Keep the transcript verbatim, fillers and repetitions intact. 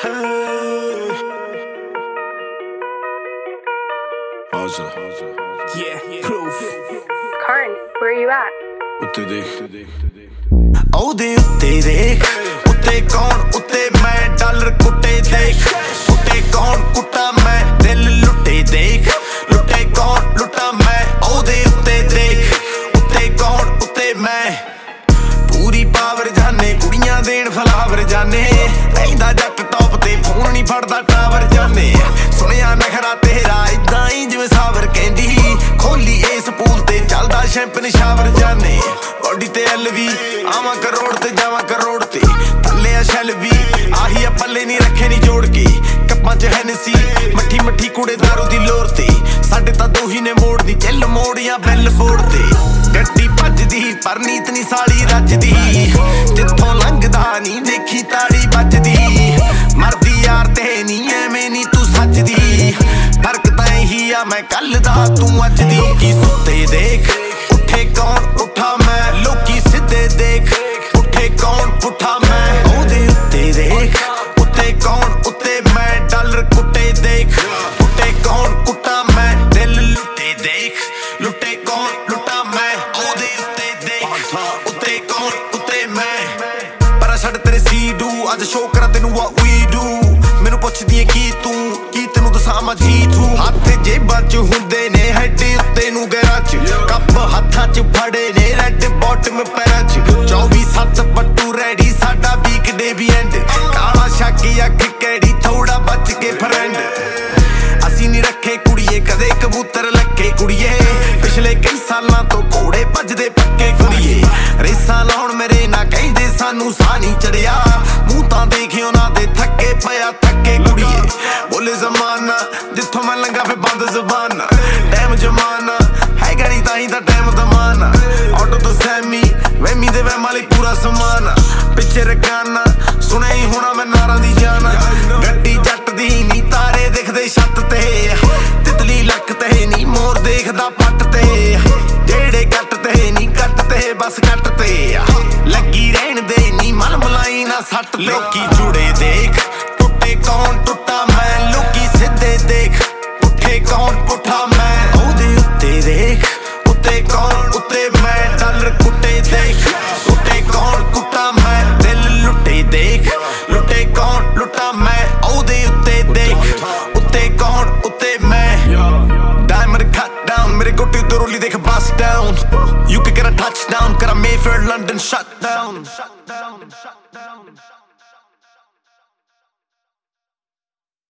Yeah, proof. Karn, where are you at? ਉੱਤੇ ਦੇਖ ਉਹਦੇ ਉੱਤੇ ਦੇਖ ਉੱਤੇ ਕੌਣ ਉੱਤੇ ਮੈਂ ਡਾਲਰ ਕੁੱਟੇ ਦੇਖ ਉੱਤੇ ਕੌਣ ਕੁੱਟਾ ਮੈਂ ਦਿਲ ਲੁੱਟੇ ਦੇਖ ਲੁੱਟੇ ਕੌਣ ਲੁੱਟਾ ਮੈਂ ਉਹਦੇ ਉੱਤੇ ਦੇਖ ਉੱਤੇ ਕੌਣ ਉੱਤੇ ਮੈਂ ਪੂਰੀ ਪਾਵਰ ਜਾਨੇ ਕੁੜੀਆਂ ਦੇਣ ਫਲਾਵਰ ਜਾਨੇ ਰਹਿੰਦਾ ਜੱਟ ਟੌਪ ਤੇ ਫੋਨ ਨਹੀਂ ਫੜਦਾ ਟਾਵਰ ਜਾਨੇ ਸੁਣਿਆ ਨਖਰਾ ਤੇਰਾ ਇਦਾਂ ਹੀ ਜਿਵੇਂ ਸਾਵਰ ਕਹਿੰਦੀ ਖੋਲੀ ਇਸ ਪੂਲ ਤੇ ਚੱਲਦਾ ਸ਼ੈਂਪਨ ਸ਼ਾਵਰ ਜਾਨੇ ਬੋਡੀ ਤੇ ਐਲ ਵੀ ਆਵਾਂ ਕਰੋੜ ਤੇ ਜਾਵਾਂ ਕਰੋੜ ਤੇ ਥੱਲੇ ਆ ਸ਼ੈਲ ਵੀ ਆਹੀ ਆ ਪੱਲੇ ਨਹੀਂ ਰੱਖੇ ਨਹੀਂ ਜੋੜ ਕੇ ਕੱਪਾਂ ਚ ਹੈਨਸੀ ਮੱਠੀ ਮੱਠੀ ਕੁੜੇ ਦਾਰੂ ਦੀ ਲੋਰ ਤੇ ਸਾਡੇ ਤਾਂ ਦੋਹੀ ਨੇ ਮੋੜਦੀ ਚੱਲ ਮੋੜੀਆਂ ਬੈਲ ਫੋੜ ਤੇ ਗੱਡੀ ਭੱਜਦੀ ਪਰ ਨੀਤ ਨੀ ਸਾਲੀ ਰੱਜਦੀ ਜਿੱਥੋਂ ਲੰਘਦਾ ਨਹੀਂ ਦੇਖੀ ਤਾੜੀ ਵੱਜਦੀ ਮਰਦੀ ਯਾਰ ਤੇ ਨਹੀਂ ਐਵੇਂ ਨੀ ਤੂੰ ਸੱਜਦੀ ਫਰਕ ਤਾਂ ਇਹੀ ਆ ਮੈਂ ਕੱਲ ਦਾ ਤੂੰ ਅੱਜ ਦੀ ਲੋਕੀ ਸੁੱਤੇ ਦੇਖ ਉੱਠੇ ਕੌਣ ਉੱਠਾ ਮੈਂ ਲੋਕੀ ਸਿੱਧੇ ਦੇਖ ਉੱਠੇ ਕੌਣ ਉੱਠਾ ਮੈਂ ਉਹਦੇ ਉੱਤੇ ਦੇਖ ਉੱਤੇ ਕੌਣ ਉੱਤੇ ਮੈਂ ਡਾਲਰ ਕੁੱਟੇ ਦੇਖ ਉੱਤੇ ਕੌਣ ਕੁੱਟਾ ਮੈਂ ਦਿਲ ਲੁੱਟੇ ਦੇਖ ਲੁੱਟੇ ਕੌਣ ਲੁੱਟਾ ਮੈਂ ਉਹਦੇ ਉੱਤੇ ਦੇਖ ਉੱਤੇ ਕੌਣ ਉੱਤੇ ਮੈਂ ਪਰ ਛੱਡ ਤੇਰੇ ਸੀ ਡੂ ਅੱਜ ਸ਼ੋਅ ਕਰਾਂ ਤੈਨੂੰ what we do ਮੈਨੂੰ ਪੁੱਛਦੀ ਏ ਕੀ ਤੂੰ ਕੀ ਤੈਨੂੰ ਦੱਸਾਂ ਮੈਂ ਜੀ ਤੂੰ ਹੱਥ ਜੇਬਾਂ ਚ ਹੁੰਦੇ ਨੇ ਹੈਡ ਉੱਤੇ ਨੂੰ ਗੈਰਾਂ ਚ ਕੱਪ ਹੱਥਾਂ ਚ ਫੜੇ ਨੇ ਰੈਡ ਬਾਟਮ ਪੈਰਾਂ ਚ ਚੌਵੀ ਸੱਤ ਪੱਟੂ ਰੈਡੀ ਸਾਡਾ ਵੀਕ ਡੇ ਵੀ ਐਂਡ ਕਾਲਾ ਸ਼ੱਕ ਅੱਖ ਕਿਹੜੀ ਥੋੜਾ ਬਚ ਕੇ ਫਰੈਂਡ ਅਸੀਂ ਨਹੀਂ ਰੱਖੇ ਕੁੜੀਏ ਕਦੇ ਕਬੂਤਰ ਲੱਗੇ ਕੁੜੀਏ ਪਿਛਲੇ ਕਈ ਸਾਲਾਂ ਤੋਂ ਘੋੜੇ ਭੱਜਦੇ ਪੱਕੇ ਕੁੜੀਏ ਰੇਸਾਂ ਲਾਉਣ ਮੇਰੇ ਨਾ ਕਹਿੰਦੇ ਸਾਨੂੰ ਸਾਹ ਨਹੀਂ ਚੜਿਆ ਮੂੰਹ ਤਾਂ ਦੇਖਿਓ ਉਹਨਾਂ ਦੇ ਥੱਕੇ ਪਿਆ ਥੱਕੇ ਕੁੜੀਏ ਬੋਲੇ ਜ਼ਮਾਨਾ ਜਿੱਥੋਂ ਮੈਂ ਲੰਘਾ ਫੇ ਬੰਦ ਜ਼ਬਾਨਾ ਟਾਈਮ ਜਮਾਨਾ ਹੈ ਗੜੀ ਤਾਂ ਹੀ ਤਾਂ ਟਾਈਮ ਦਮਾਨਾ ਆਟੋ ਤੋਂ ਸੈਮੀ ਵੈਮੀ ਦੇ ਵੈਮ ਵਾਲੀ ਪੂਰਾ ਸਮਾਨ ਪਿੱਛੇ ਰਕਾਨਾ ਸੁਣਿਆ ਹੀ ਹੋਣਾ ਮੈਂ ਨਾਰਾਂ ਦੀ ਜਾਨ ਗੱਡੀ ਜੱਟ ਦੀ ਨੀ ਤਾਰੇ ਦਿਖਦੇ ਛੱਤ ਤੇ ਤਿਤਲੀ ਲੱਕ ਤੇ ਨੀ ਮੋਰ ਦੇਖਦਾ ਪੱਟ ਤੇ ਜਿਹੜੇ ਕੱਟ ਤੇ ਨੀ ਕੱਟ ਤੇ ਬਸ ਕੱਟ ਤੇ ਲੱਗੀ ਰਹਿਣ ਦੇ ਨੀ ਮਨ ਮਲਾਈ ਨਾ ਸੱਟ ਲੋਕੀ ਜੁੜੇ ਦੇਖ ਟੁੱਟੇ ਕੌਣ ਟੁੱਟਾ ਮੈਂ ਲੋਕੀ ਸਿੱਧੇ ਦੇਖ ਉੱਠੇ ਕੌਣ ਪੁੱਠਾ ਮੈਂ ਉਹਦੇ ਉੱਤੇ ਦੇਖ ਉੱਤੇ ਕੌਣ